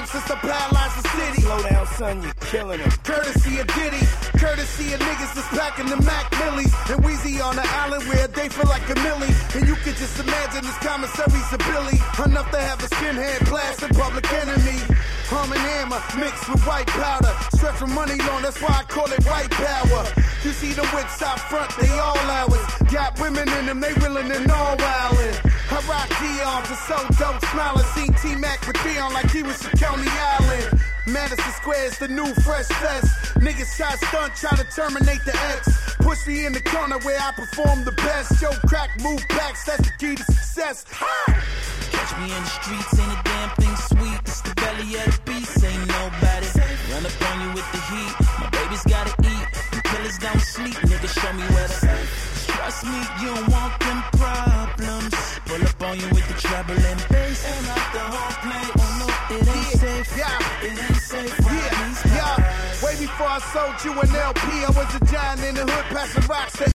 time since I paralyzed the city. Slow down, son, you're killing them. Courtesy of Diddy, courtesy of niggas that's packing the Mac Millies. And Weezy on the island where they feel like a millie. And you could just imagine this commissary's a Billy. Enough to have a skinhead blast in Public Enemy. Hum and hammer mixed with white powder. Stretch from money long, that's why I call it white power. You see them wits out front, they all ours. Got women in them, they willing and all wildin'. I rock Dion for so dope, smiling. Seen T-Mac with Dion like he was from Coney Island. Madison Square's the new fresh fest. Niggas shot stunt, try to terminate the X. Push me in the corner where I perform the best. Yo, crack, move backs, that's the key to success. Catch me in the streets, ain't a damn thing sweet. It's the belly of the beast, ain't nobody. Run up on you with the heat, my baby's gotta eat. The killers don't sleep, nigga, show me where to. Trust me, you don't want them problems. Pull up on you with the treble and bass. And out the whole place. Oh no, it ain't safe. Yeah. It ain't safe. Yeah. Way before I sold you an LP, I was a giant in the hood, passing rocks.